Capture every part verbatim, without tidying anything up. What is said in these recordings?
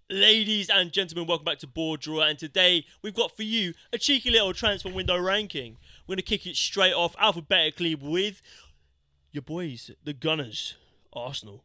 Ladies and gentlemen, welcome back to Board Drawer, and today we've got for you a cheeky little transfer window ranking. We're going to kick it straight off alphabetically with your boys, the Gunners, Arsenal.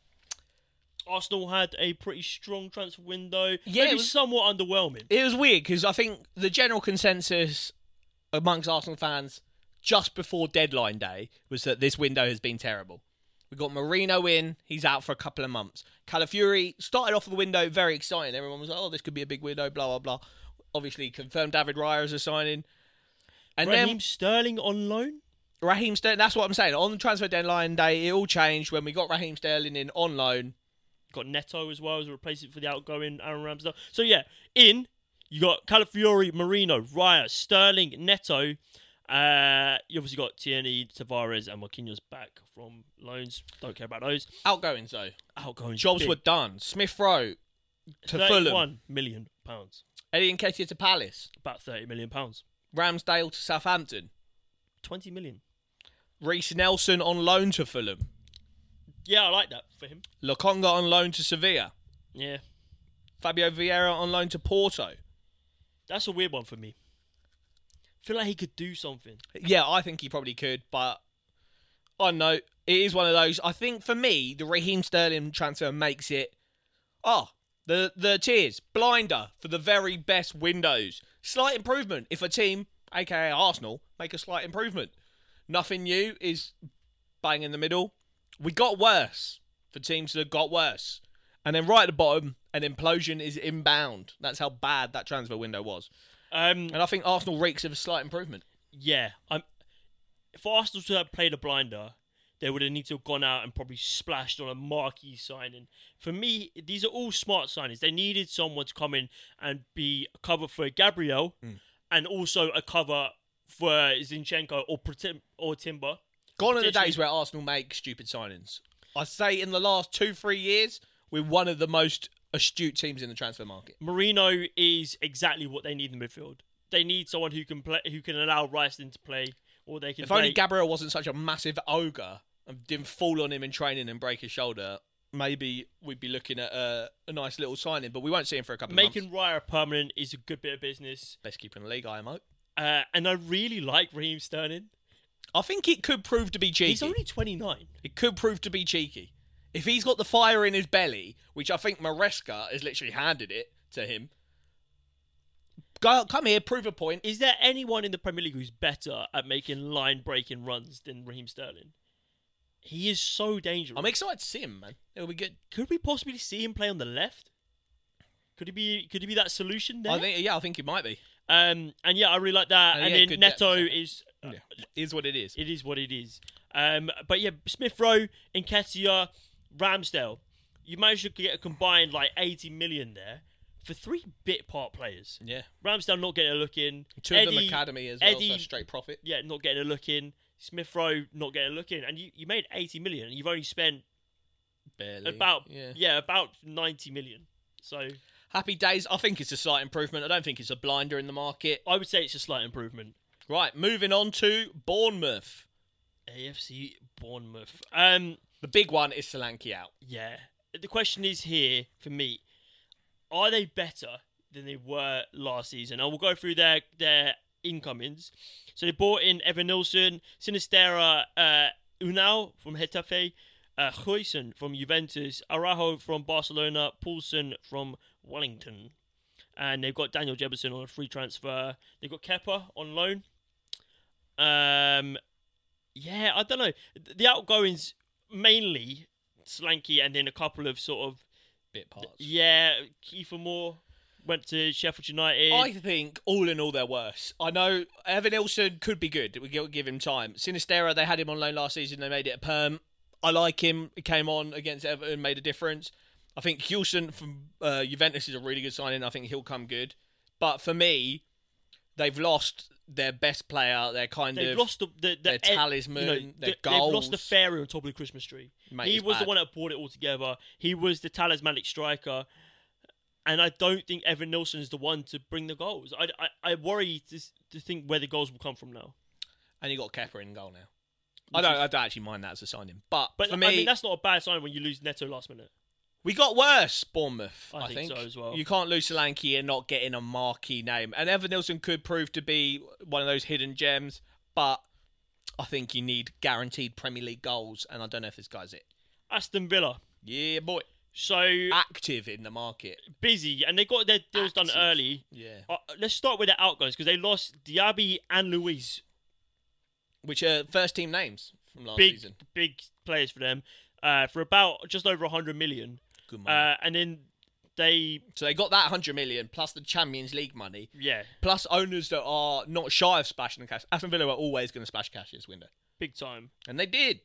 Arsenal had a pretty strong transfer window, yeah, maybe it was, somewhat underwhelming. It was weird because I think the general consensus amongst Arsenal fans just before deadline day was that this window has been terrible. We got Marino in, he's out for a couple of months. Calafiori started off the window very exciting. Everyone was like, oh, this could be a big window, blah, blah, blah. Obviously confirmed David Raya as a signing. And Raheem then, Sterling on loan? Raheem Sterling, that's what I'm saying. On the transfer deadline day, it all changed when we got Raheem Sterling in on loan. Got Neto as well as a replacement for the outgoing Aaron Ramsdale. So yeah, in, you got Calafiori, Marino, Raya, Sterling, Neto. Uh, you obviously got Tierney, Tavares, and Marquinhos back from loans. Don't care about those. Outgoings though. Outgoings. Jobs big. were done. Smith Rowe to Fulham. thirty-one million pounds. Eddie Nketiah to Palace. About thirty million pounds. Ramsdale to Southampton. twenty million. Reece Nelson on loan to Fulham. Yeah, I like that for him. Lokonga on loan to Sevilla. Yeah. Fabio Vieira on loan to Porto. That's a weird one for me. I feel like he could do something. Yeah, I think he probably could, but I don't know. It is one of those. I think for me, the Raheem Sterling transfer makes it, oh, the, the cheers, blinder for the very best windows. Slight improvement if a team, aka Arsenal, make a slight improvement. Nothing new is bang in the middle. We got worse for teams that got worse. And then right at the bottom, an implosion is inbound. That's how bad that transfer window was. Um, and I think Arsenal reeks of a slight improvement. Yeah. I'm, if Arsenal to have played a blinder, they would have needed to have gone out and probably splashed on a marquee signing. For me, these are all smart signings. They needed someone to come in and be a cover for Gabriel mm. and also a cover for Zinchenko or, or Timber. Gone are the days where Arsenal make stupid signings. I say in the last two, three years, we're one of the most astute teams in the transfer market. Marino is exactly what they need in the midfield. They need someone who can play, who can allow Riceland to play, or they can. If play... only Gabriel wasn't such a massive ogre and didn't fall on him in training and break his shoulder, maybe we'd be looking at a, a nice little signing. But we won't see him for a couple of Making months. Making Raya permanent is a good bit of business. Best keeper in the league, I am. Uh, and I really like Raheem Sterling. I think it could prove to be cheeky. He's only twenty-nine. It could prove to be cheeky. If he's got the fire in his belly, which I think Maresca has literally handed it to him, go come here, prove a point. Is there anyone in the Premier League who's better at making line-breaking runs than Raheem Sterling? He is so dangerous. I'm excited to see him, man. It'll be good. Could we possibly see him play on the left? Could he be? Could he be that solution there? I think, yeah, I think he might be. Um, and yeah, I really like that. And, and yeah, then Neto depth. is uh, yeah. is what it is. It is what it is. Um, but yeah, Smith Rowe, Nketiah, Ramsdale, you managed to get a combined like eighty million there for three bit part players. Yeah. Ramsdale not getting a look in. Two Eddie, of them academy as well, Eddie, so straight profit. Yeah, not getting a look in. Smith Rowe not getting a look in. And you, you made eighty million and you've only spent barely about yeah. yeah, about ninety million. So happy days. I think it's a slight improvement. I don't think it's a blinder in the market. I would say it's a slight improvement. Right, moving on to Bournemouth. A F C Bournemouth. Um The big one is Solanke out. Yeah. The question is here, for me, are they better than they were last season? I will go through their, their incomings. So they brought in Evan Nilsson, Sinistera uh, Unal from Getafe, uh, Huijsen from Juventus, Araujo from Barcelona, Poulsen from Wellington. And they've got Daniel Jefferson on a free transfer. They've got Kepa on loan. Um, yeah, I don't know. The outgoings... mainly Solanke and then a couple of sort of bit parts. Yeah, Kiefer Moore went to Sheffield United. I think all in all they're worse. I know Evan Nilsson could be good. We give him time. Sinistera, they had him on loan last season. They made it a perm. I like him. He came on against Everton, made a difference. I think Huijsen from uh, Juventus is a really good signing. I think he'll come good. But for me, they've lost their best player, their kind they've of lost the, the, the their talisman, you know, their the, goals. They've lost the fairy on top of the Christmas tree. Mate, he was bad. the one that brought it all together. He was the talismanic striker. And I don't think Evan Nilsson is the one to bring the goals. I, I, I worry to, to think where the goals will come from now. And you got Kepa in goal now. I don't, I don't actually mind that as a signing. But, but for me... I mean, that's not a bad sign when you lose Neto last minute. We got worse, Bournemouth, I, I think. think so as well. You can't lose Solanke and not getting a marquee name. And Evan Nilsson could prove to be one of those hidden gems, but I think you need guaranteed Premier League goals, and I don't know if this guy's it. Aston Villa. Yeah, boy. So Active in the market. busy, and they got their deals Active. done early. Yeah. Uh, let's start with their outgoings because they lost Diaby and Luis. Which are first team names from last Big, season. big players for them. Uh, for about just over one hundred million. Good money. Uh, and then they, so they got that one hundred million plus the Champions League money, yeah, plus owners that are not shy of splashing the cash. Aston Villa were always going to splash cash this window. big time. And they did.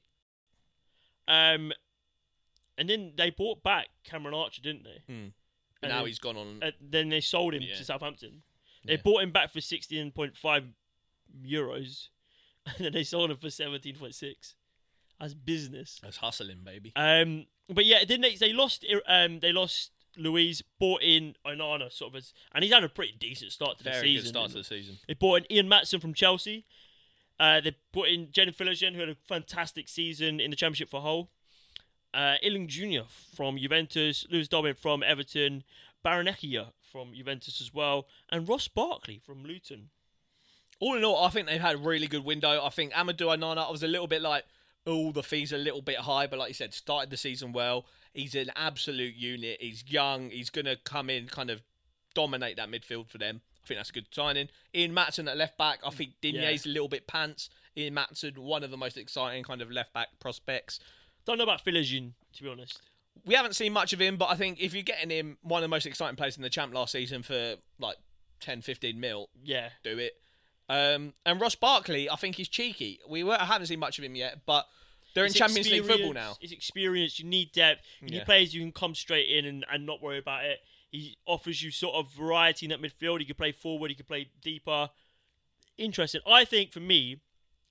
Um, and then they bought back Cameron Archer, didn't they? Hmm. And now then- he's gone on. Uh, then they sold him Yeah. to Southampton. They Yeah. bought him back for sixteen point five euros, and then they sold him for seventeen point six. As business. That's hustling, baby. Um, but yeah, then they they lost um they lost Louise, bought in Onana sort of as, and he's had a pretty decent start to the Very season. good start to the season. They bought in Ian Matson from Chelsea. Uh, they brought in Jadon Philogene, who had a fantastic season in the Championship for Hull. Uh, Illing Junior from Juventus, Lewis Dobbin from Everton, Baranecchia from Juventus as well, and Ross Barkley from Luton. All in all, I think they've had a really good window. I think Amadou Onana, I was a little bit like, oh, the fees are a little bit high, but like you said, started the season well. He's an absolute unit. He's young. He's going to come in, kind of dominate that midfield for them. I think that's a good signing. Ian Matson at left back. I think Digne's a little bit pants. Ian Matson, one of the most exciting kind of left back prospects. Don't know about Philogene, to be honest. We haven't seen much of him, but I think if you're getting him, one of the most exciting players in the champ last season for like ten, fifteen mil, Yeah. do it. Um, and Ross Barkley, I think he's cheeky. We were, I haven't seen much of him yet, but they're in It's Champions League football experience- now. It's experience. You need depth. You need Yeah. players you can come straight in and, and not worry about it. He offers you sort of variety in that midfield. He can play forward. He can play deeper. Interesting. I think for me,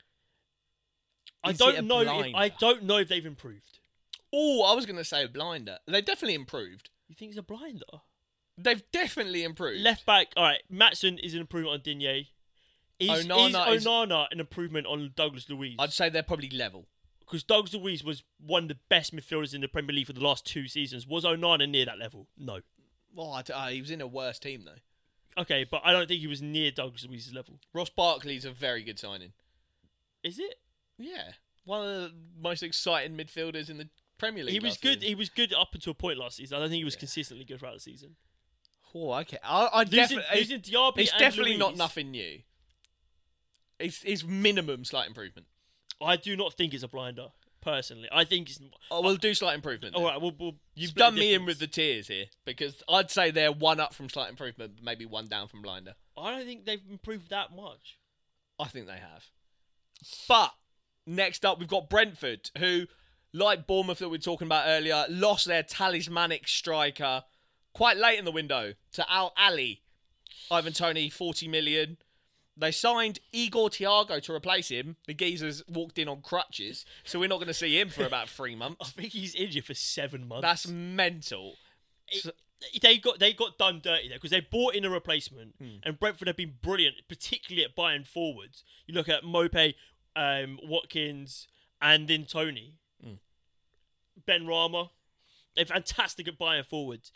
I Is it a don't know. If, blinder? I don't know if they've improved. Oh, I was going to say a blinder. They definitely improved. You think it's a blinder? They've definitely improved. Left back. All right. Matson is an improvement on Digne. Is, Onana is is- Onana an improvement on Douglas Luiz? I'd say they're probably level. Because Douglas Luiz was one of the best midfielders in the Premier League for the last two seasons. Was Onana near that level? No. Well, I d- uh, he was in a worse team, though. Okay, but I don't think he was near Douglas Luiz's level. Ross Barkley's a very good signing. Is it? Yeah. One of the most exciting midfielders in the Premier League. He was last good. season. He was good up until a point last season. I don't think he was Yeah. consistently good throughout the season. Oh, okay. I, I Losing, definitely. losing Diaby It's and definitely not Luiz, nothing new. It's, it's minimum slight improvement. I do not think it's a blinder. Personally, I think it's. Oh, we'll do slight improvement. All then. right, we'll, we'll You've split the done me in difference. with the tears here because I'd say they're one up from slight improvement, but maybe one down from blinder. I don't think they've improved that much. I think they have. But next up, we've got Brentford, who, like Bournemouth that we were talking about earlier, lost their talismanic striker quite late in the window to Al Ali. Ivan Toney, forty million. They signed Igor Thiago to replace him. The geezer's walked in on crutches, so we're not going to see him for about three I months. think he's injured for seven months. That's mental. It- they got they got done dirty there because they bought in a replacement, Hmm. and Brentford have been brilliant, particularly at buying forwards. You look at Mope, um, Watkins, and then Tony, Hmm. Ben Rama. They're fantastic at buying forwards.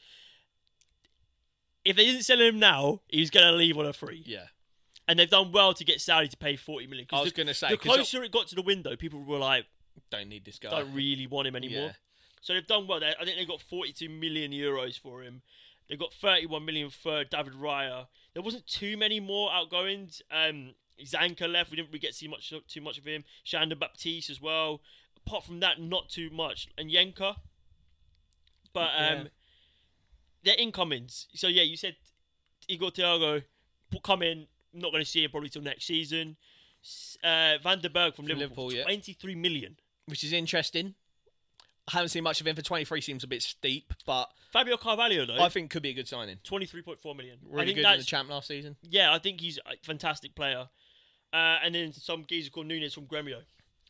If they didn't sell him now, he's going to leave on a free. Yeah. And they've done well to get Saudi to pay forty million. 'cause I was the- going to say, the 'cause closer it got to the window, people were like, don't need this guy. don't really want him anymore. Yeah. So they've done well. They, I think they got forty-two million euros for him. They got thirty-one million for David Raya. There wasn't too many more outgoings. Um, Zanka left. We didn't really get to see much too much of him. Shanda Baptiste as well. Apart from that, not too much. And Yenka. But um, Yeah. they're incomings. So yeah, you said Igor Thiago will come in. Not going to see him probably till next season. S- Uh, Van der Berg from, From Liverpool, Liverpool, yeah. twenty-three million. Which is interesting. I haven't seen much of him for twenty-three. Seems a bit steep, but Fabio Carvalho though. I think could be a good signing. twenty-three point four million. I Really think good in the that's champ last season. yeah. I think he's a fantastic player. Uh, and then some geezer called Nunes from Gremio.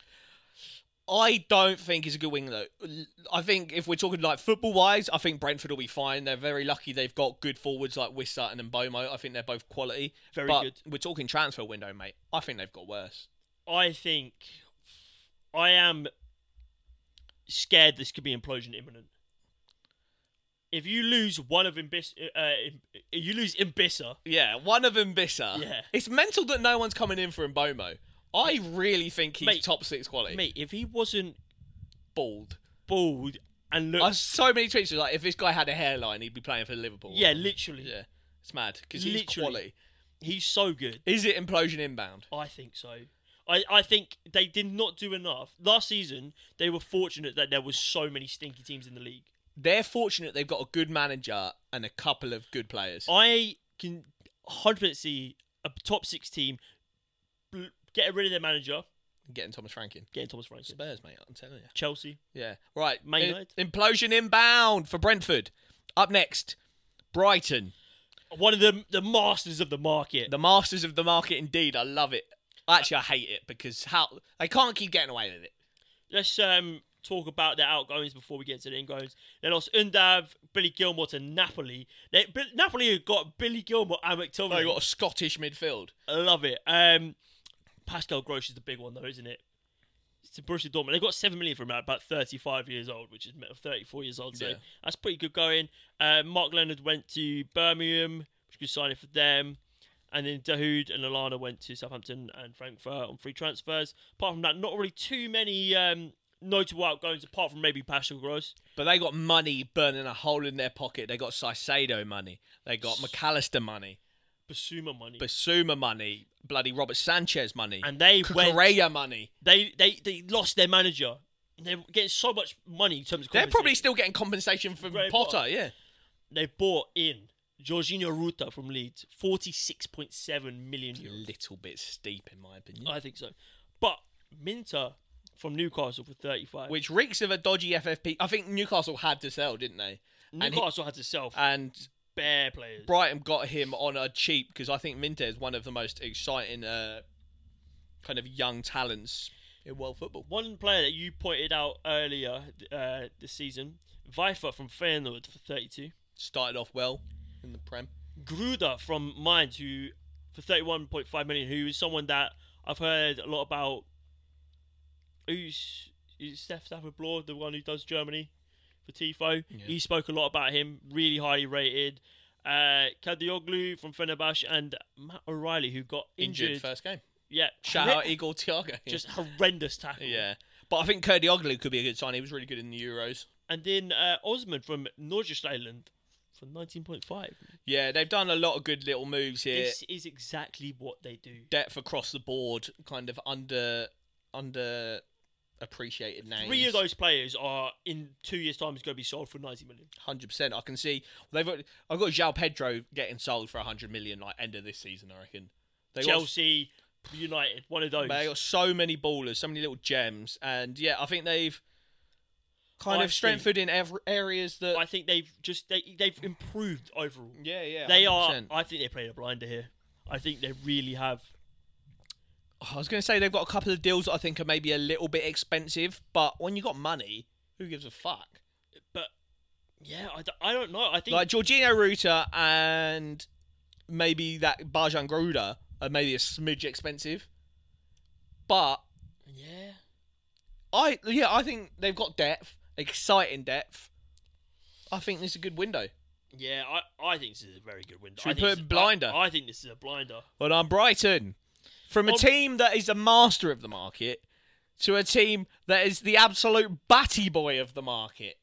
I don't think he's a good wing though. I think if we're talking like football wise, I think Brentford will be fine. They're very lucky they've got good forwards like Wissart and Mbomo. I think they're both quality. Very but good. We're talking transfer window, mate. I think they've got worse. I think I am scared this could be implosion imminent. if you lose one of Imbis, uh, you lose Imbissa. Yeah, one of them Bissa. Yeah. It's mental that no one's coming in for Mbomo. I really think he's Mate, top six quality. Mate, if he wasn't Bald. bald and looked, I've so many tweets like, if this guy had a hairline, he'd be playing for Liverpool. yeah, literally, Yeah. It's mad because he's Literally. quality. he's so good. Is it implosion inbound? I think so. I, I think they did not do enough. Last season, they were fortunate that there was so many stinky teams in the league. They're fortunate they've got a good manager and a couple of good players. I can one hundred percent see a top six team bl- getting rid of their manager, Getting Thomas Franklin. getting Thomas Franklin. Spurs, mate, I'm telling you. Chelsea. Yeah. Right. Man I- United. implosion inbound for Brentford. Up next, Brighton. One of the the masters of the market. The masters of the market indeed. I love it. Actually, I hate it because how they can't keep getting away with it. Let's um talk about their outgoings before we get to the ingoings. They lost Undav, Billy Gilmore to Napoli. They, B- Napoli have got Billy Gilmore and McTominay. They got a Scottish midfield. I love it. Um, Pascal Gross is the big one though, isn't it? It's to Borussia Dortmund. They got seven million from about thirty-five years old, which is thirty-four years old. So Yeah. that's pretty good going. Uh, Mark Leonard went to Birmingham, which was good signing for them. And then Dahoud and Alana went to Southampton and Frankfurt on free transfers. Apart from that, not really too many um, notable outgoings, apart from maybe Pascal Gross. But they got money burning a hole in their pocket. They got Saicedo money. They got McAllister money. Basuma money. Basuma money. Bloody Robert Sanchez money. and they went. Correa money. They, they they lost their manager. They're getting so much money in terms of They're probably compensation. still getting compensation from Graham Potter, Potter. yeah. They bought in Jorginho Ruta from Leeds, forty-six point seven million A euros. little bit steep, in my opinion. I think so. But Minter from Newcastle for thirty-five. Which reeks of a dodgy F F P. I think Newcastle had to sell, didn't they? and he- Newcastle had to sell And bare players. Brighton got him on a cheap because I think Minter is one of the most exciting uh, kind of young talents in world football. One player that you pointed out earlier uh, this season, Vifer from Feyenoord for thirty-two. Started off well in the Prem. Gruder from Mainz, who for thirty-one point five million, who is someone that I've heard a lot about. Who's is Steph Stafford Bloor, the one who does Germany for Tifo? Yeah. He spoke a lot about him, really highly rated. Uh, Kadioglu from Fenerbahce and Matt O'Reilly, who got injured. Injured first game. Yeah, Shout horre- out Igor Thiago. just horrendous tackle. yeah. But I think Kurdioglu could be a good sign. He was really good in the Euros. And then uh, Osman from Nordsjælland for nineteen point five. Yeah, they've done a lot of good little moves here. This is exactly what they do. Depth across the board, kind of under under appreciated names. Three of those players are in two years' time is going to be sold for ninety million. Hundred percent. I can see they've. Got, I've got João Pedro getting sold for a hundred million like end of this season. I reckon. They Chelsea, United, one of those. Got, they got so many ballers, so many little gems, and yeah, I think they've kind I of strengthened in every areas that. I think they've just they they've improved overall. yeah, yeah. They one hundred are. percent. I think they played a blinder here. I think they really have. I was going to say they've got a couple of deals that I think are maybe a little bit expensive, but when you got money, who gives a fuck? But yeah, I, d- I don't know. I think Like Jorginho Ruta and maybe that Bajan Gruda are maybe a smidge expensive, but yeah. I yeah I think they've got depth, exciting depth. I think this is a good window. Yeah, I, I think this is a very good window. Should we I think put this is- blinder? I, I think this is a blinder. But I'm Brighton. From a Um, team that is a master of the market to a team that is the absolute batty boy of the market.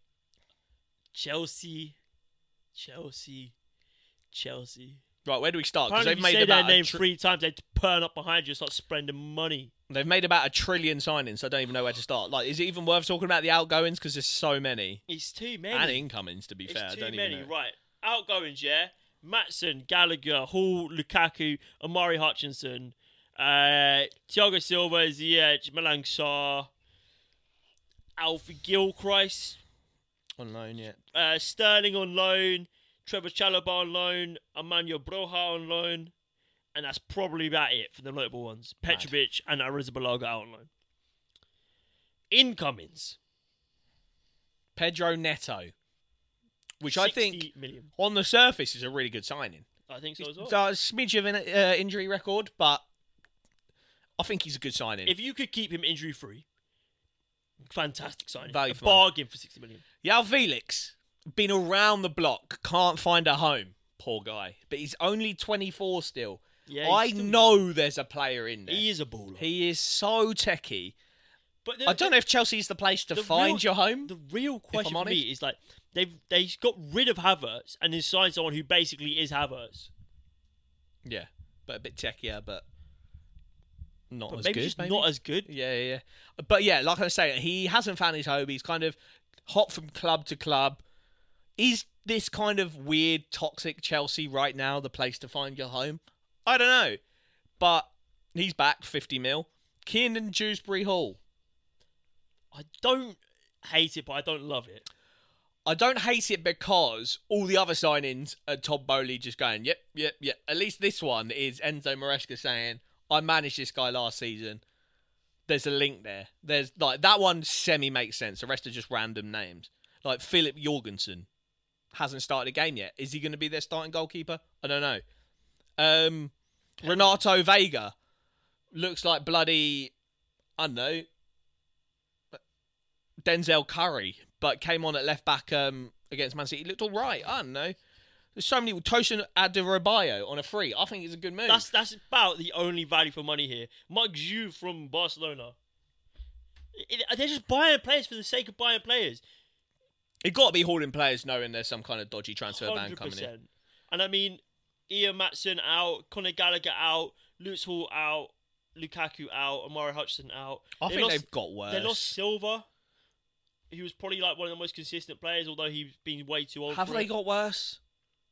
Chelsea, Chelsea, Chelsea. Right, where do we start? Because Apparently, they've if you made say their about a name tr- three times, they'd turn up behind you and start spending money. they've made about a trillion signings. So I don't even know where to start. Like, is it even worth talking about the outgoings? Because there's so many It's too many. and incomings. To be it's fair, I too don't many. even know. Right, outgoings, yeah. Matson, Gallagher, Hall, Lukaku, Amari Hutchinson, uh, Thiago Silva, Ziyech, Malang Sarr, Alfie Gilchrist, On loan, yeah. uh, Sterling on loan, Trevor Chalobah on loan, Emmanuel Broja on loan, and that's probably about it for the notable ones. Mad. Petrovic and Arrizabalaga out on loan. Incomings, Pedro Neto, which I think sixty million. on the surface is a really good signing. I think so as well. So a smidge of an uh, injury record, but I think he's a good signing. If you could keep him injury free, fantastic signing. Value a for money. bargain for sixty million. Yao Felix, been around the block, can't find a home. Poor guy. But he's only twenty-four still. Yeah, he's I still know there's a player in there. He is a baller. He is so techie. But the, I don't know if Chelsea's the place to the find real- your home. The real question for honest. me is like they've they got rid of Havertz and then signed someone who basically is Havertz. Yeah, but a bit techier, but not But as maybe good. just maybe? not as good. Yeah, yeah, yeah. But yeah, like I was saying, he hasn't found his home. He's kind of hopped from club to club. Is this kind of weird, toxic Chelsea right now the place to find your home? I don't know. But he's back, fifty mil. Kiernan Dewsbury Hall. I don't hate it, but I don't love it. I don't hate it because all the other signings are Todd Bowley just going, yep, yep, yep. At least this one is Enzo Maresca saying, I managed this guy last season. There's a link there. There's like that one semi makes sense. The rest are just random names. Like Philip Jorgensen hasn't started a game yet. Is he going to be their starting goalkeeper? I don't know. Um, Renato Vega looks like bloody, I don't know, Denzel Curry, but came on at left back um, against Man City. He looked all right. I don't know. There's so many. Tosin Adarabioyo on a free. I think it's a good move. That's that's about the only value for money here. Mark Zhu from Barcelona. It- it- they're just buying players for the sake of buying players. It got to be hauling players knowing there's some kind of dodgy transfer ban Hundred coming in. percent. And I mean, Ian Matson out, Conor Gallagher out, Lutz Hall out, Lukaku out, Amari Hutchinson out. I They think lost- they've got worse. They lost Silva. He was probably like one of the most consistent players, although he's been way too old. Have for they it. got worse?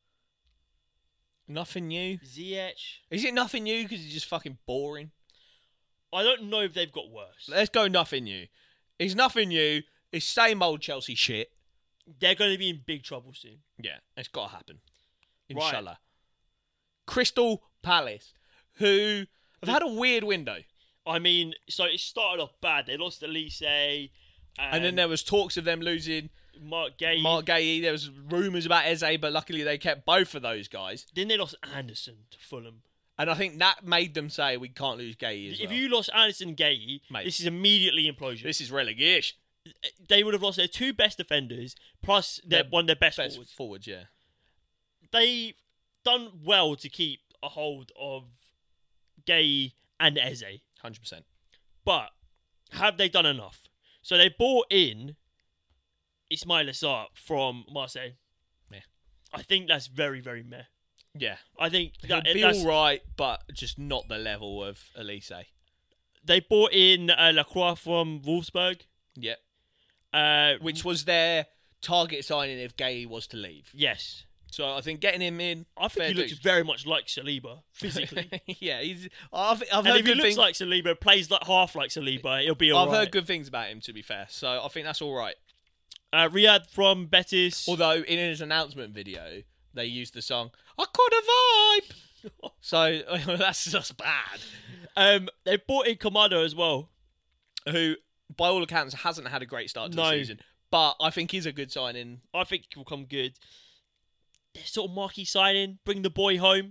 Nothing new. Ziyech? Is it nothing new because it's just fucking boring? I don't know if they've got worse. Let's go nothing new. It's nothing new. It's same old Chelsea shit. They're going to be in big trouble soon. Yeah, it's got to happen. Right. Inshallah. Crystal Palace, who have had a weird window. I mean, so it started off bad. They lost Elise, and, And then there was talks of them losing Mark Gay. Mark Gay. There was rumours about Eze, but luckily they kept both of those guys. Then they lost Anderson to Fulham. And I think that made them say we can't lose Gay as If well. you lost Anderson and Gay, Mate. this is immediately implosion. This is relegation. They would have lost their two best defenders, plus their, Their one of their best, Best forwards. forwards, yeah. They've done well to keep a hold of Gay and Eze. one hundred percent. But have they done enough? So they bought in Ismail Assar from Marseille. Meh. I think that's very, very meh. Yeah. I think He'll that, be that's, all right, but just not the level of Elise. they bought in uh, Lacroix from Wolfsburg. Yep. Uh, Which was their target signing if Gay was to leave. yes. So I think getting him in. I think fair he looks dues. very much like Saliba, physically. yeah, he's. I've, I've and heard if he good looks things. like Saliba, plays like half like Saliba, it'll be I've alright. heard good things about him, to be fair. So I think that's all right. Uh, Riyadh from Betis. Although in his announcement video, they used the song "I Caught a Vibe," so that's just bad. Um, they bought in Kamada as well. Who, by all accounts, hasn't had a great start to No. the season, but I think he's a good signing. I think he will come good. They're sort of marquee signing, bring the boy home.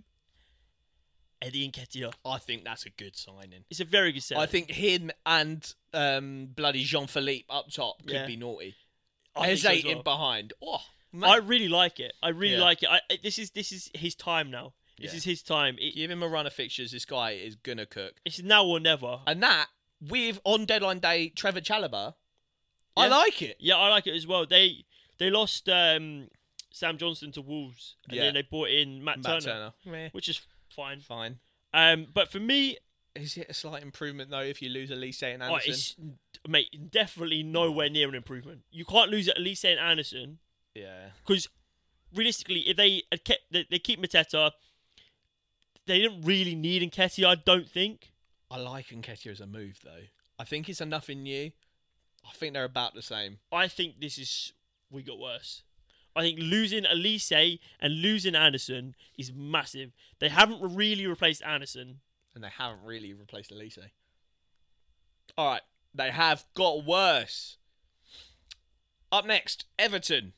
Eddie Nketiah. I think that's a good signing. It's a very good set. I think him and um, bloody Jean Philippe up top could Yeah. be naughty. I think Eze so as in well. behind. Oh, mate. I really like it. I really Yeah. like it. I, I- this is this is his time now. This Yeah. is his time. It, Give him a run of fixtures. This guy is gonna cook. it's now or never. And that with on deadline day Trevor Chalobah, I Yeah. like it. Yeah, I like it as well. They they lost um, Sam Johnson to Wolves, and Yeah. then they brought in Matt, Matt Turner, Turner, Meh. which is fine. fine. Um, but for me, Is it a slight improvement though if you lose Elise and oh, Anderson? it's mate definitely nowhere near an improvement. You can't lose at Elise and Anderson Yeah. because realistically, if they had kept they, they keep Mateta, they didn't really need Nketiah. I don't think. I like Nketiah as a move though. I think it's a nothing new. I think they're about the same. I think this is we got worse. I think losing Elise and losing Anderson is massive. They haven't really replaced Anderson. And they haven't really replaced Elise. Alright. They have got worse. Up next, Everton.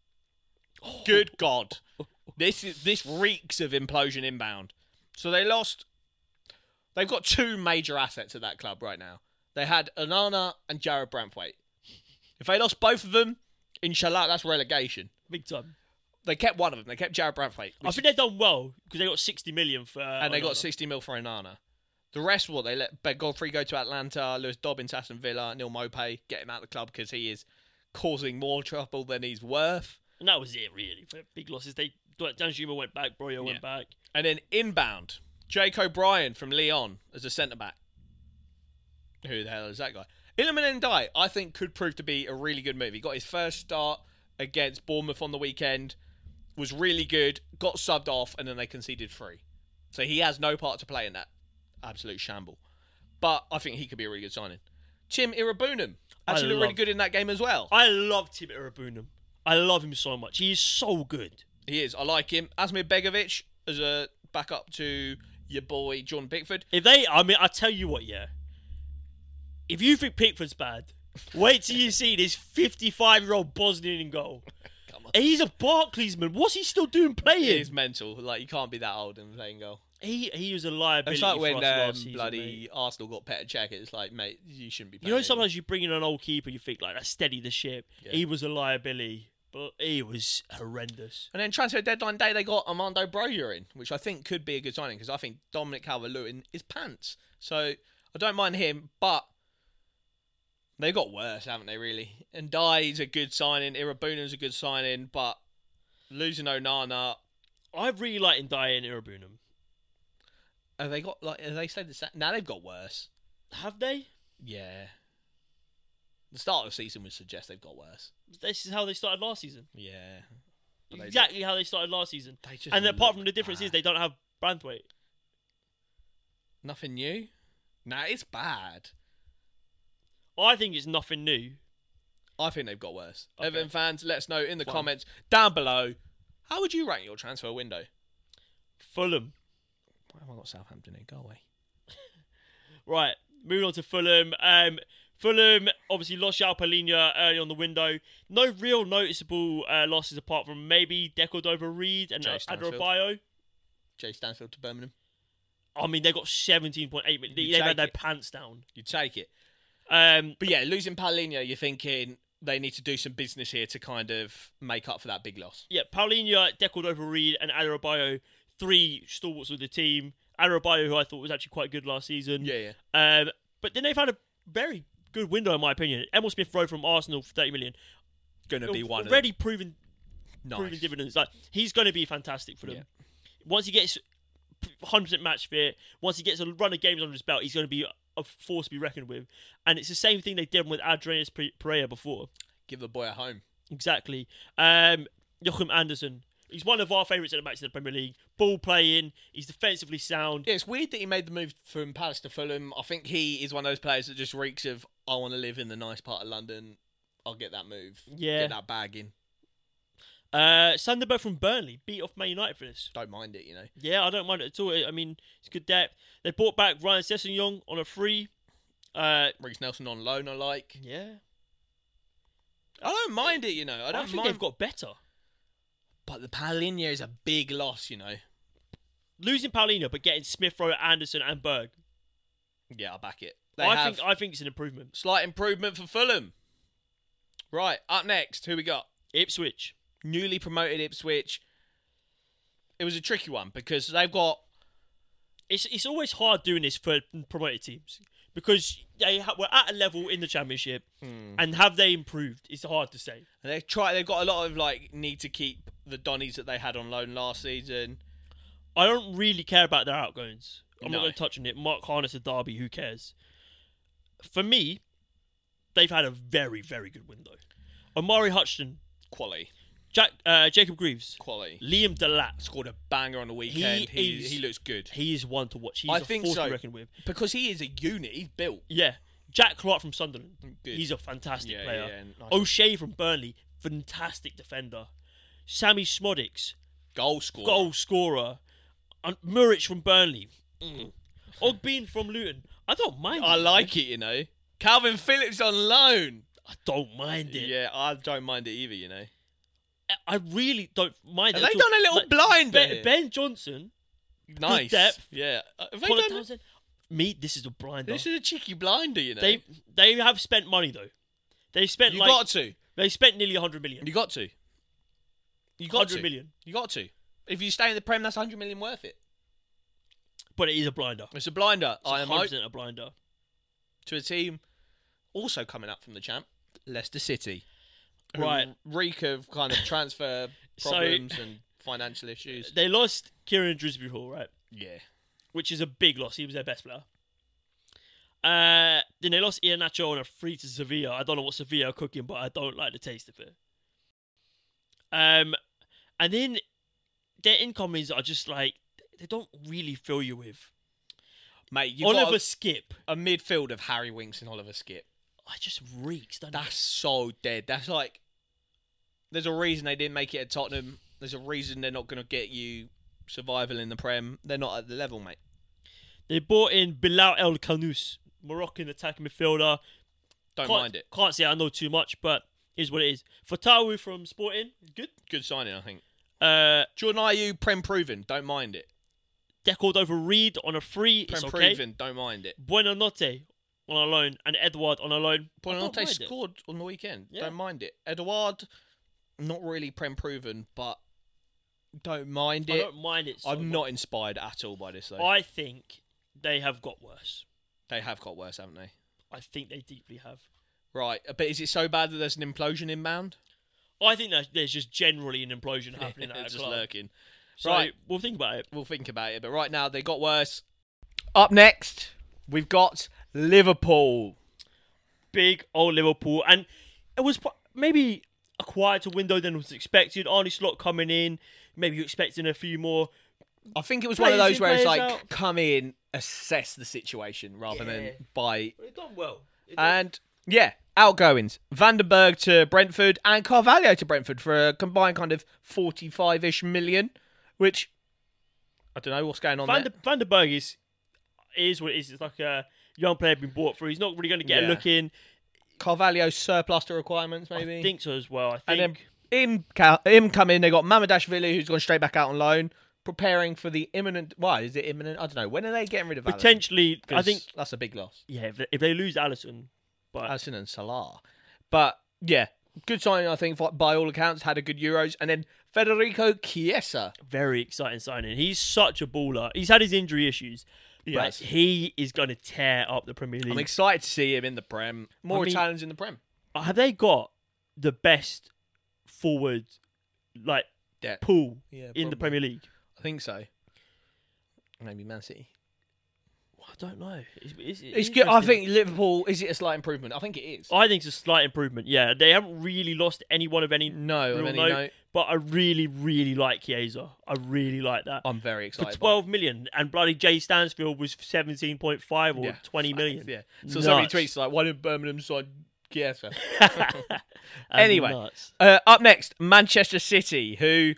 Good God. This is this reeks of implosion inbound. So they lost. They've got two major assets at that club right now. They had Onana and Jared Brantwaite. If they lost both of them, inshallah, that's relegation. big time. They kept one of them. They kept Jared Bradthwaite. I think they've done well because they got sixty million for. Uh, and they Onana. got sixty mil for Onana. The rest, what they let Ben Godfrey go to Atlanta, Lewis Dobbins, Aston Villa, Neil Maupay, get him out of the club because he is causing more trouble than he's worth. And that was it, really. For big losses, they Dan Schumer went back, Broyo yeah. went back, and then inbound, Jake O'Brien from Lyon as a centre back. Who the hell is that guy? Iliman Ndiaye, I think, could prove to be a really good move. He got his first start against Bournemouth on the weekend, was really good, got subbed off, and then they conceded three. So he has no part to play in that absolute shamble. But I think he could be a really good signing. Tim Irabunum actually looked really good in that game as well. I love Tim Irabunum. I love him so much. He is so good. He is. I like him. Asmir Begovic as a backup to your boy Jordan Pickford. If they, I mean, I tell you what, yeah. If you think Pickford's bad, wait till you see this fifty-five-year-old Bosnian in goal. Come on. He's a Barclaysman. What's he still doing playing? He's mental. Like, you can't be that old and playing goal. He he was a liability it's like for when us um, last season, bloody mate. Arsenal got Petr Cech. It's like, mate, you shouldn't be playing. You know, sometimes you bring in an old keeper, you think, like, that's steady the ship. Yeah. He was a liability, but he was horrendous. And then transfer deadline day, they got Armando Broja in, which I think could be a good signing because I think Dominic Calvert-Lewin is pants. So I don't mind him, but they've got worse, haven't they, really? And Ndie's a good signing. Irabunum's a good signing, but losing Onana. I really like Ndiaye and Irabunum. Have they got, like, have they stayed the same? Now they've got worse. Have they? Yeah. The start of the season would suggest they've got worse. This is how they started last season. Yeah. But Exactly they how they started last season. They just And apart from the look difference bad. is they don't have Branthwaite. Nothing new? Nah, it's bad. I think it's nothing new. I think they've got worse. Okay. Everton fans, let us know in the Fine. comments down below. How would you rank your transfer window? Fulham. Why have I got Southampton in? Go away. Right, moving on to Fulham. Um, Fulham obviously lost João Palhinha early on the window. No real noticeable uh, losses apart from maybe Decordova-Reid and Jay Stansfield. Adebayo. Jay Stansfield to Birmingham. I mean, they got seventeen point eight million. You They've take had their it. pants down. You take it. Um, But yeah, losing Palhinha, you're thinking they need to do some business here to kind of make up for that big loss. yeah, Palhinha, Decordova-Reid and Adebayo, three stalwarts of the team. Adebayo, who I thought was actually quite good last season. Yeah, yeah. Um, but then they've had a very good window, in my opinion. Emil Smith-Rowe from Arsenal for thirty million. Going to be one already of proven them. proven Nice. dividends. Like, he's going to be fantastic for them. Yeah. Once he gets one hundred percent match fit, once he gets a run of games under his belt, he's going to be a force to be reckoned with. And it's the same thing they did with Adrian Pereira before. Give the boy a home. Exactly. Um, Joachim Anderson. He's one of our favourites at the match in the Premier League. Ball playing. He's defensively sound. Yeah, it's weird that he made the move from Palace to Fulham. I think he is one of those players that just reeks of, I want to live in the nice part of London. I'll get that move. Yeah. Get that bag in. Uh, Sanderberg from Burnley beat off Man United for this. Don't mind it, you know. Yeah, I don't mind it at all. I mean, it's good depth. They brought back Ryan Sessegnon on a free. Uh, Reece Nelson on loan, I like. yeah. I don't mind it, you know. I I, don't think mind. they've got better. But the Palhinha is a big loss, you know. Losing Paulino, but getting Smith Rowe, Anderson, and Berg. Yeah, I'll back it. They I have think I think it's an improvement. slight improvement for Fulham. Right, up next, who we got? Ipswich. Newly promoted Ipswich. It was a tricky one because they've got... It's it's always hard doing this for promoted teams because they ha- were at a level in the Championship, Hmm. and have they improved? It's hard to say. They try. They've got a lot of like need to keep the Donnies that they had on loan last season. I don't really care about their outgoings. I'm No. not going to touch on it. Mark Harness at Derby, who cares? For me, they've had a very, very good window. Omari Hutchinson, Quality, Jack, uh, Jacob Greaves, quality. Liam Delap. Scored a banger on the weekend. He He he, is- looks good He is one to watch. He's I a think force so. to be reckoned with. because he is a unit. He's built. Yeah. Jack Clark from Sunderland. Good. He's a fantastic Yeah, player. yeah, nice. O'Shea from Burnley. Fantastic defender. Sammy Smodics. Goal scorer. Goal scorer. And Muric from Burnley. Mm. Ogbeen from Luton. I don't mind I it. like it. You know, Calvin Phillips on loan. I don't mind it. Yeah, I don't mind it either. You know, I really don't mind have it. they at all. done a little Like, blinder? Ben, here? Ben Johnson. nice depth. Yeah, Uh, have they Colin done- Townsend. Me, this is a blinder. This is a cheeky blinder. You know, They they have spent money though. They spent you like got to. they spent nearly one hundred million. You got to. You got one hundred to. million. You got to. If you stay in the Prem, that's one hundred million worth it. But it is a blinder. It's a blinder. It's I am one hundred percent a blinder. To a team also coming up from the champ, Leicester City. who Right. reek of kind of transfer So- problems and financial issues. They lost Kieran Drisby Hall, right? Yeah. Which is a big loss. He was their best player. Uh, then they lost Iheanacho on a free to Sevilla. I don't know what Sevilla are cooking, but I don't like the taste of it. Um, and then their incomings are just like they don't really fill you with. Mate, you've Oliver got a, Skip, a midfield of Harry Winks and Oliver Skip. I just reeks. Doesn't That's so dead. That's like... There's a reason they didn't make it at Tottenham. There's a reason they're not going to get you survival in the Prem. They're not at the level, mate. They brought in Bilal El Kanous, Moroccan attacking midfielder. Don't can't, mind it. Can't say I know too much, but is what it is. Fatawu from Sporting, good. Good signing, I think. Uh, Jordan Ayew, Prem proven. Don't mind it. Deckled over Reed on a free. Prem It's okay. proven. Don't mind it. Buonanotte on a loan and Edward on a loan. I don't Buonanotte mind it. scored on the weekend. Yeah. Don't mind it. Edouard, not really Prem proven, but don't mind I it. don't mind it. So I'm much. not inspired at all by this, though. I think they have got worse. They have got worse, haven't they? I think they deeply have. Right, but is it so bad that there's an implosion inbound? I think that there's just generally an implosion happening at It's a just club. lurking. So Right. we'll think about it. We'll think about it, but right now they got worse. Up next, we've got Liverpool. Big old Liverpool, and it was pro- maybe a quieter window than was expected. Arnie Slot coming in, maybe you're expecting a few more. I think it was one of Players those in, where it's players like out. come in, assess the situation rather Yeah. than by. They've done well. They've done- And yeah, outgoings: Vandenberg to Brentford and Carvalho to Brentford for a combined kind of forty-five-ish million, which I don't know what's going on Van, there. der, Van der Berg is is what it is. It's like a young player being bought through. He's not really going to get Yeah. a look in. Carvalho surplus to requirements, maybe. I think so as well. I And then think in Cal- him come in, they got Mamadashvili, who's gone straight back out on loan, preparing for the imminent. Why is it imminent? I don't know. When are they getting rid of Alisson? potentially. I 'Cause think that's a big loss. yeah. If they, if they lose Allison, but Alisson and Salah, but yeah, good signing. I think for- by all accounts, had a good Euros, and then Federico Chiesa. very exciting signing. He's such a baller. He's had his injury issues, but Yes. he is going to tear up the Premier League. I'm excited to see him in the Prem. More I mean- Italians in the Prem. Have they got the best forward like Yeah, pool yeah in the probably. Premier League? I think so. Maybe Man City. I don't know. It's, it's, It's good. I think Liverpool. Is it a slight improvement? I think it is. I think it's a slight improvement. Yeah, they haven't really lost anyone of any No, real of any note, note. but I really, really like Chiesa. I really like that. I'm very For excited. twelve million, and bloody Jay Stansfield was seventeen point five or Yeah. twenty million. Yeah. So somebody Nuts. tweets like, "Why did Birmingham sign Chiesa?" That's Anyway. nuts. Uh, up next, Manchester City, who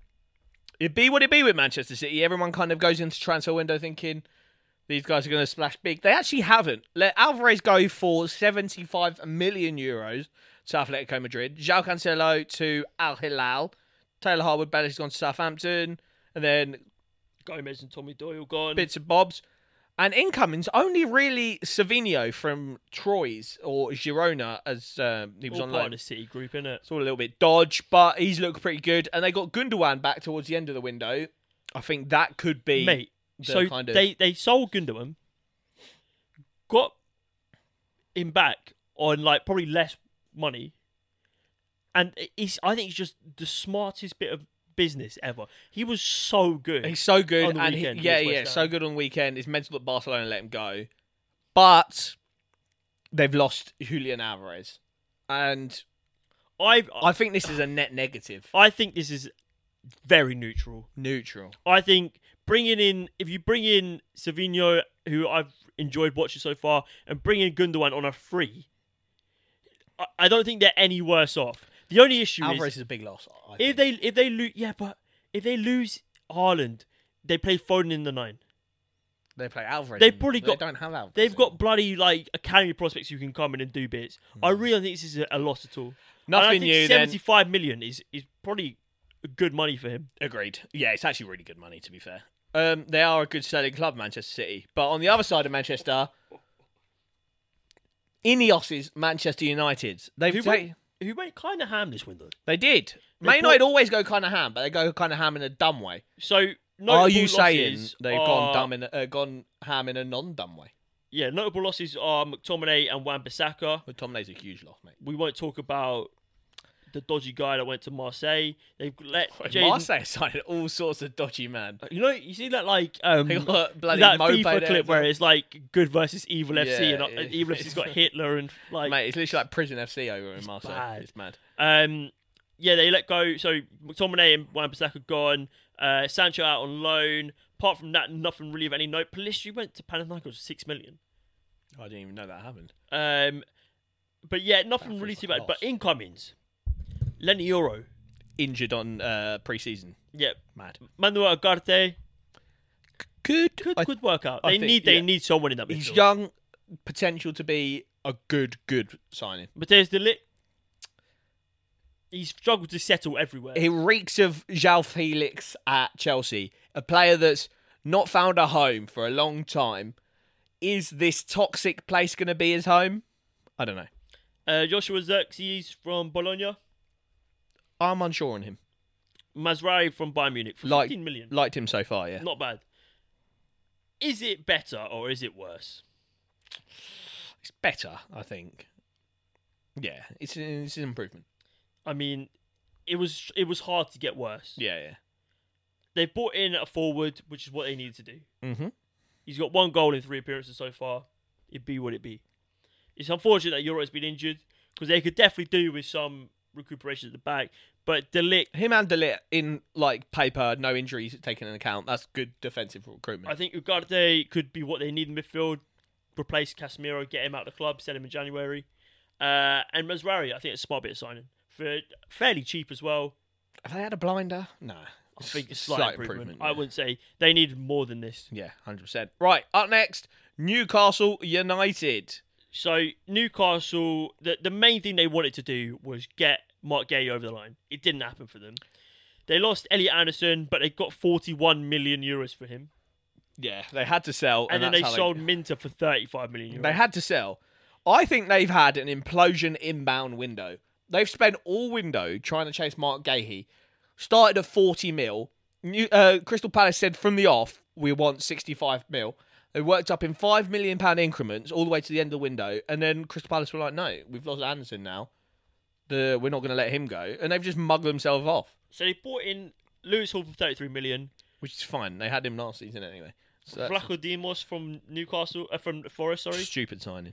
it be what it be with Manchester City. Everyone kind of goes into transfer window thinking these guys are going to splash big. They actually haven't. Let Alvarez go for seventy-five million euros to Atletico Madrid. João Cancelo to Al Hilal. Taylor Harwood-Bellis gone to Southampton, and then Gomez and Tommy Doyle gone. bits and bobs. And incomings only really Savinho from Troyes or Girona, as um, he was All on part loan. of the City group, innit? It's all a little bit dodge, but he's looked pretty good. And they got Gundogan back towards the end of the window. I think that could be Mate, the so kind of... they, they sold Gundogan, got him back on like probably less money, and it's I think it's just the smartest bit of business ever. He was so good. He's so good, on the and he, weekend yeah, against yeah, West so Ham. good on the weekend. It's mental that Barcelona let him go, but they've lost Julian Alvarez, and I I think this is a net negative. I think this is very neutral. Neutral. I think bringing in if you bring in Savinho, who I've enjoyed watching so far, and bring in Gundogan on a free, I, I don't think they're any worse off. The only issue Alvarez is is a big loss. I if think. they if they lose, yeah, but if they lose Haaland, they play Foden in the nine. They play Alvarez. They've in- probably they got- don't have Alvarez. They've in. got bloody like academy prospects who can come in and do bits. I really don't think this is a, a loss at all. And I nothing think new. Then seventy-five million is is probably good money for him. agreed. Yeah, it's actually really good money to be fair. Um, they are a good selling club, Manchester City. But on the other side of Manchester, Ineos's Manchester United. They've Who ta- won? who went kind of ham this window. They did. They Man bought- United always go kind of ham, but they go kind of ham in a dumb way. So, Are you saying losses they've are, gone dumb in a, uh, gone ham in a non-dumb way? Yeah, notable losses are McTominay and Wan-Bissaka. Well, Tomney's a huge loss, mate. We won't talk about the dodgy guy that went to Marseille. They've let Jadon- Marseille signed all sorts of dodgy man. You know, you see that like um They got bloody that moped FIFA there clip as where well. it's like good versus evil F C, Yeah, and, uh, yeah. and evil F C's got Hitler and like Mate, it's literally like prison F C over in It's Marseille. bad. It's mad. um yeah they let go. So McTominay and Wan-Bissaka gone. Uh, Sancho out on loan. Apart from that, nothing really of any note. Pellistri went to Panathinaikos for six million. I didn't even know that happened. Um, but yeah, nothing That really feels too like bad. a But loss. incomings, Lenny Euro. Injured on uh, pre-season. Yep. Mad. Manuel Ugarte. Good. Good, I- good workout. I They think, need, they yeah. need someone in that He's midfield. young, potential to be a good, good signing. But there's the lit. He's struggled to settle everywhere. He reeks of João Felix at Chelsea, a player that's not found a home for a long time. Is this toxic place going to be his home? I don't know. Uh, Joshua Xerxes from Bologna. I'm unsure on him. Mazraoui from Bayern Munich for Like- fifteen million. Liked him so far, yeah. Not bad. Is it better or is it worse? It's better, I think. Yeah, it's, it's an improvement. I mean, it was it was hard to get worse. Yeah, yeah. They brought in a forward, which is what they needed to do. Mm-hmm. He's got one goal in three appearances so far. It be what it be. It's unfortunate that Euro has been injured because they could definitely do with some recuperation at the back. But Delict, Him and Delit in like paper, no injuries taken into account. That's good defensive recruitment. I think Ugarte could be what they need in midfield. Replace Casemiro, get him out of the club, sell him in January. Uh, and Mazraoui, I think it's a smart bit of signing. For fairly cheap as well. Have they had a blinder? No. I think it's slight, improvement. I yeah. wouldn't say they needed more than this. Yeah, one hundred percent. Right, up next, Newcastle United. So Newcastle, the the main thing they wanted to do was get Mark Gay over the line. It didn't happen for them. They lost Elliot Anderson, but they got forty-one million euros for him, Yeah, they had to sell. and, And, then they that's how sold Minter for thirty-five million euros. They had to sell. I think they've had an implosion inbound window. They've spent all window trying to chase Mark Gahey. Started at forty mil. New, uh, Crystal Palace said from the off, we want sixty-five mil. They worked up in five million pound increments all the way to the end of the window. And then Crystal Palace were like, no, we've lost Anderson now. The, we're not going to let him go. And they've just mugged themselves off, So they bought in Lewis Hall for thirty-three million. which is fine. They had him last season anyway. So that's Vlaco Dimos from Newcastle, uh, from Forest, a sorry. stupid signing.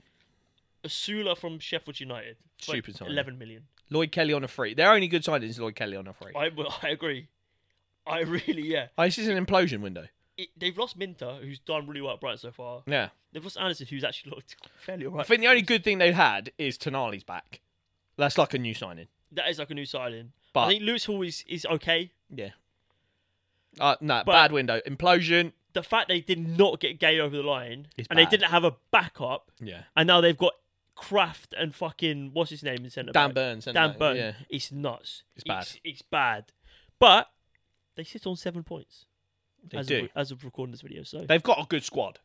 Asula from Sheffield United. for Stupid signing. eleven million. Lloyd Kelly on a free. Their only good signing is Lloyd Kelly on a free. I, well, I agree. I really, yeah. Oh, this is an implosion window. It, they've lost Minter, who's done really well at Brighton so far. Yeah. They've lost Anderson, who's actually looked fairly alright. I think the only good thing they've had is Tonali's back. That's like a new signing. That is like a new signing. But I think Lewis Hall is, is okay. yeah. Uh, no, But- bad window. Implosion. The fact they did not get Gay over the line, It's and they bad. didn't have a backup, Yeah. and now they've got Kraft and fucking, what's his name in centre Dan back? Burns. Dan centre-back, Burn. Yeah. It's nuts. It's bad. It's, it's bad. But they sit on seven points They as do. of, as of recording this video. So They've got a good squad.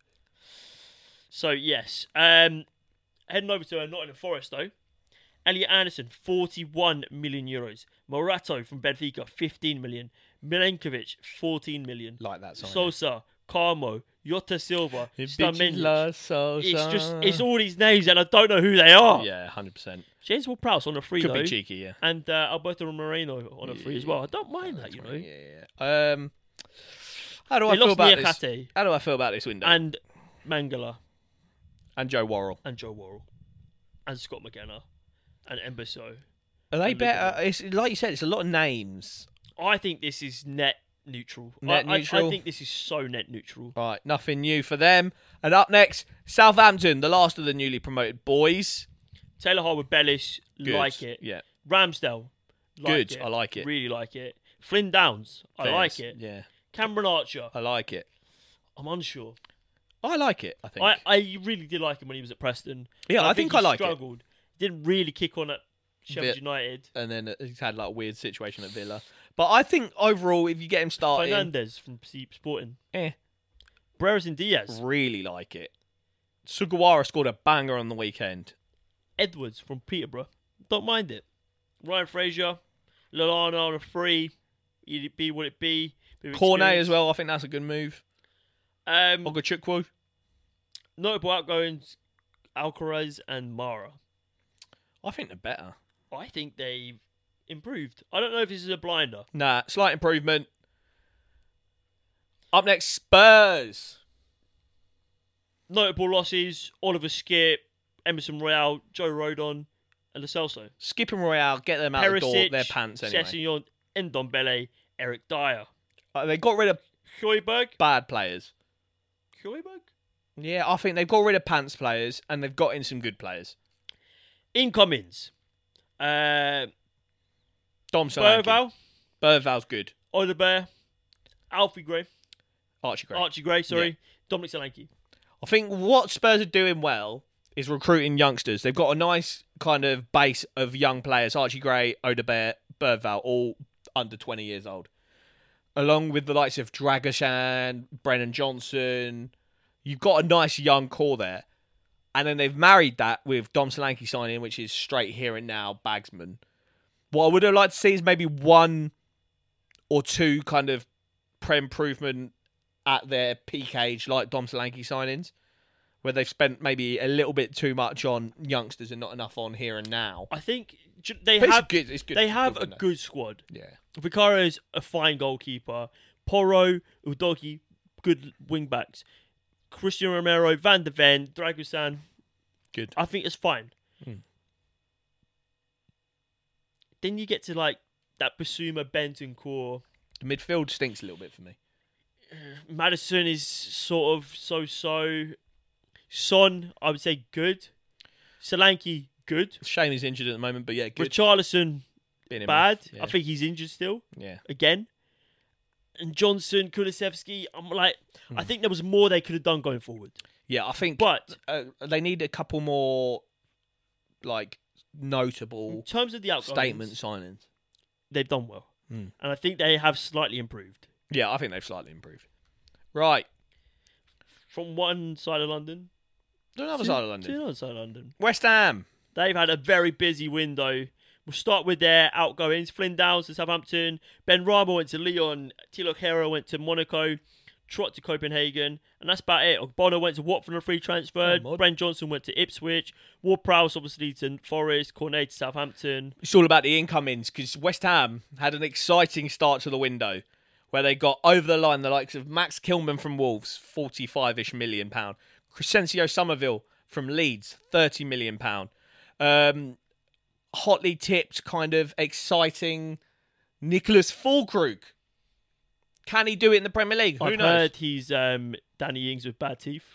So yes. Um, heading over to uh, Nottingham Forest though. Elliot Anderson, forty-one million euros. Morato from Benfica, fifteen million. Milenkovic, fourteen million. Like that signing. Sosa, Carmo, Jota Silva, Bitches Stamenich. love Sosa. It's just it's all these names and I don't know who they are. Yeah, one hundred percent. James Ward-Prowse on a free Could though, be cheeky, yeah. and uh, Alberto Moreno on a free as Yeah. well. I don't mind that, you know. Yeah, yeah. Um, how do I They feel lost about this? Niakate How do I feel about this window? And, and Mangala Joe Worrell. and Joe Worrell and Scott McKenna and Embasso. Are they and better? It's like you said. It's a lot of names. I think this is net neutral. Net I, I- neutral? I think this is so net neutral. Right, nothing new for them. And up next, Southampton, the last of the newly promoted boys. Taylor Harwood Bellis, Good. like it. Yeah. Ramsdale, like Good, it. I like it. Really like it. Flynn Downs, I Fairs. like it. Yeah, Cameron Archer, I like it. I'm unsure. I like it, I think. I, I really did like him when he was at Preston. yeah, And I think, he I like it. struggled. Didn't really kick on at Sheffield Bit- United. And then he's had like a weird situation at Villa. But I think overall, if you get him started, Fernandez from C- Sporting. eh, Breres and Diaz. really like it. Sugawara scored a banger on the weekend. Edwards from Peterborough. Don't mind it. Ryan Fraser, Lallana on a free. It'd be what it be. Bit of Cornet experience. as well. I think that's a good move. Um, Ogachukwu. notable outgoings: Alcaraz and Mara. I think they're better. I think they've improved. I don't know if this is a blinder. Nah, slight improvement. Up next, Spurs. Notable losses: Oliver Skip, Emerson Royale, Joe Rodon, and Lo Celso. Skip and Royale, get them out the door, Perisic, their pants anyway. Sessegnon, Ndombele, Eric Dyer. Uh, they got rid of Højbjerg? bad players. Højbjerg? Yeah, I think they've got rid of pants players and they've got in some good players. Incomings. Uh, Dom Solanke. Berval, Berval's good. Odebear, Alfie Gray, Archie Gray. Archie Gray, sorry, Dominic Solanke. I think what Spurs are doing well is recruiting youngsters. They've got a nice kind of base of young players. Archie Gray, Odebear, Berval, all under twenty years old. Along with the likes of Dragoshan, Brennan Johnson. You've got a nice young core there. And then they've married that with Dom Solanke signing, which is straight here and now, Bagsman. What I would have liked to see is maybe one or two kind of pre-improvement at their peak age, like Dom Solanke signings, where they've spent maybe a little bit too much on youngsters and not enough on here and now. I think j- they But have it's good. It's good. they It's have good a window. good squad. Yeah. Vicaro's a fine goalkeeper. Porro, Udogi, good wing backs. Christian Romero, Van de Ven, Dragusan. Good. I think it's fine. Hmm. Then you get to like that Basuma, Bentancur. The midfield stinks a little bit for me. Madison is sort of so-so. Son, I would say good. Solanke, good. Shame he's injured at the moment, but yeah, good. Richarlison, Being him bad. off, yeah. I think he's injured still. Yeah. Again. And Johnson, Kulusevski, I'm like, Hmm. I think there was more they could have done going forward. Yeah, I think But uh, they need a couple more, like, in notable terms of the outgoings, statement signings. they've done well. Hmm. And I think they have slightly improved. Yeah, I think they've slightly improved. Right. From one side of London To another to, side of to London. another side of London. West Ham. They've had a very busy window. We'll start with their outgoings. Flynn Downs to Southampton. Ben Rama went to Lyon. Tilo Kehrer went to Monaco. Trott to Copenhagen. And that's about it. Bono went to Watford on a free transfer. Oh, mod. Brent Johnson went to Ipswich. Ward-Prowse obviously to Forest. Cornet to Southampton. It's all about the incomings because West Ham had an exciting start to the window where they got over the line the likes of Max Kilman from Wolves, forty-five-ish million pound. Crescencio Somerville from Leeds, thirty million pound. Um, hotly tipped, kind of exciting Nicholas Fulkrug. Can he do it in the Premier League? Who I've knows? heard he's um, Danny Ings with bad teeth.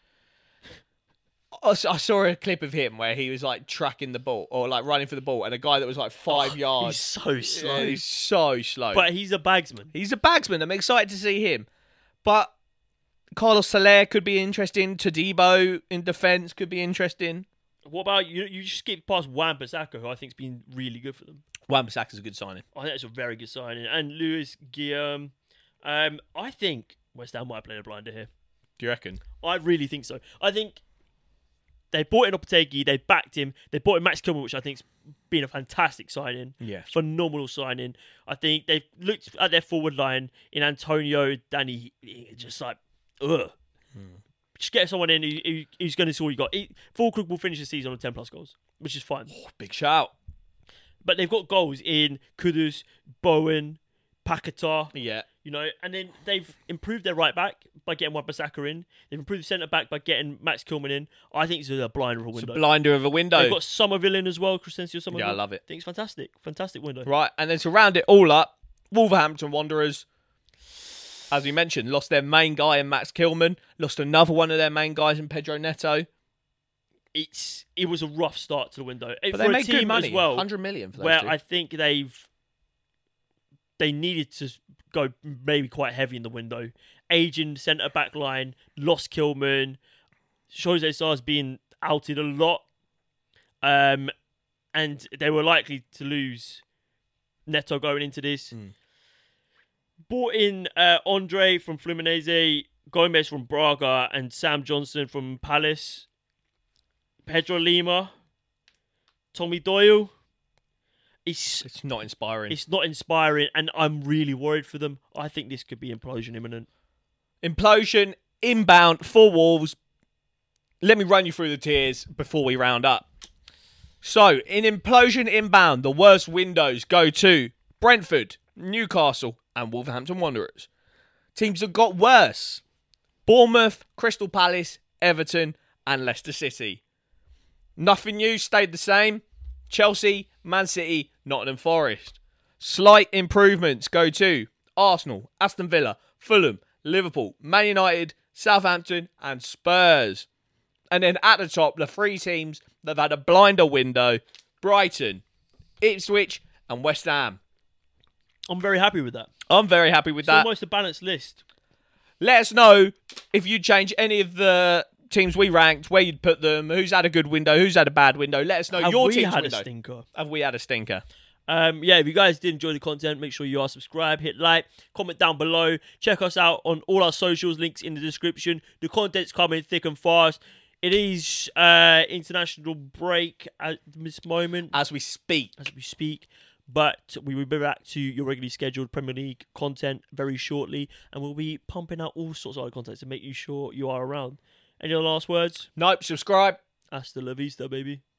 I s- I saw a clip of him where he was like tracking the ball or like running for the ball, and a guy that was like five Oh, yards. He's so slow. Yeah, he's so slow. But he's a bagsman. He's a bagsman. I'm excited to see him. But Carlos Soler could be interesting. Todibo in defence could be interesting. What about you? You just skip past Wan-Bissaka, who I think's been really good for them. Wan-Bissaka's a good signing. I think that's a very good signing. And Lewis Guillaume. Um, I think West Ham might play a blinder here. Do you reckon? I really think so. I think they bought in Opetegi, they backed him, they bought in Max Kilman, which I think's been a fantastic signing. Yeah. Phenomenal signing. I think they've looked at their forward line in Antonio, Danny, just like, ugh. Hmm. Just get someone in who, who, who's going to see what you got. He, Fulkrug will finish the season on ten plus goals, which is fine. Oh, big shout. But they've got goals in Kudus, Bowen, Paquetá, Yeah. you know, and then they've improved their right back by getting Wan-Bissaka in. They've improved the centre back by getting Max Kilman in. I think it's a blinder of a It's a window. blinder of a window. They've got Somerville in as well, Crescencio Somerville. Yeah, I love it. I think it's fantastic. Fantastic window. Right, and then to round it all up, Wolverhampton Wanderers, as we mentioned, lost their main guy in Max Kilman, lost another one of their main guys in Pedro Neto. It's It was a rough start to the window. But For they a made team good money, as well, one hundred million for those where two. I think they've they needed to go maybe quite heavy in the window. Aging centre back line, lost Kilman, Jose Sar's being outed a lot, um, and they were likely to lose Neto going into this. Mm. Bought in uh, Andre from Fluminense, Gomez from Braga, and Sam Johnson from Palace. Pedro Lima, Tommy Doyle. it's It's not inspiring. it's not inspiring, and I'm really worried for them. I think this could be implosion imminent. Implosion inbound for Wolves. Let me run you through the tiers before we round up. So, in implosion inbound, the worst windows go to Brentford, Newcastle, and Wolverhampton Wanderers. Teams that got worse: Bournemouth, Crystal Palace, Everton, and Leicester City. Nothing new, stayed the same: Chelsea, Man City, Nottingham Forest. Slight improvements go to Arsenal, Aston Villa, Fulham, Liverpool, Man United, Southampton, and Spurs. And then at the top, the three teams that have had a blinder window: Brighton, Ipswich, and West Ham. I'm very happy with that. I'm very happy with It's that. almost a balanced list. Let us know if you'd change any of the teams we ranked, where you'd put them, who's had a good window, who's had a bad window. Let us know Have your we team's had window. a stinker? Have we had a stinker? Um, yeah, if you guys did enjoy the content, make sure you are subscribed, hit like, comment down below. Check us out on all our socials, links in the description. The content's coming thick and fast. It is uh, international break at this moment As we speak. as we speak, but we will be back to your regularly scheduled Premier League content very shortly, and we'll be pumping out all sorts of other content to make you sure you are around. Any other last words? Nope, subscribe. Hasta la vista, baby.